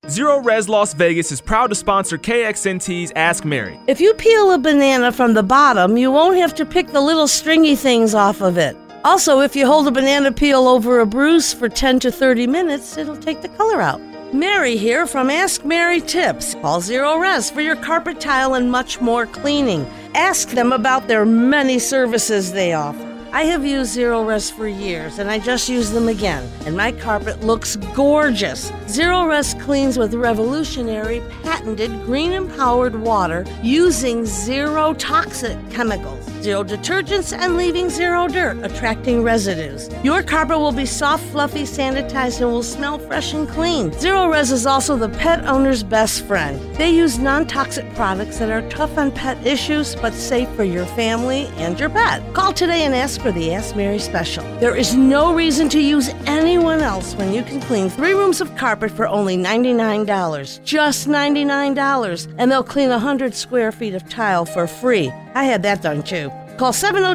Zero Res Las Vegas is proud to sponsor KXNT's Ask Mary. If you peel a banana from the bottom, you won't have to pick the little stringy things off of it. Also, if you hold a banana peel over a bruise for 10 to 30 minutes, it'll take the color out. Mary here from Ask Mary Tips. Call Zero Res for your carpet tile and much more cleaning. Ask them about their many services they offer. I have used Zero Res for years, and I just used them again, and my carpet looks gorgeous. Zero Res cleans with revolutionary, patented, green-empowered water using zero toxic chemicals, zero detergents, and leaving zero dirt, attracting residues. Your carpet will be soft, fluffy, sanitized, and will smell fresh and clean. Zero Res is also the pet owner's best friend. They use non-toxic products that are tough on pet issues, but safe for your family and your pet. Call today and ask for the Ask Mary special. There is no reason to use anyone else when you can clean 3 rooms of carpet for only $99. Just $99. And they'll clean 100 square feet of tile for free. I had that done too. Call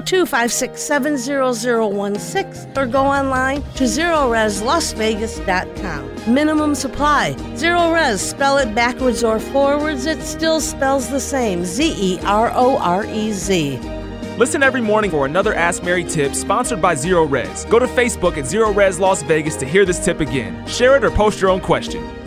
702-567-0016 or go online to ZeroResLasVegas.com. Minimum supply. Zero Res, spell it backwards or forwards, it still spells the same. ZeroRez. Listen every morning for another Ask Mary tip sponsored by Zero Res. Go to Facebook at Zero Res Las Vegas to hear this tip again. Share it or post your own question.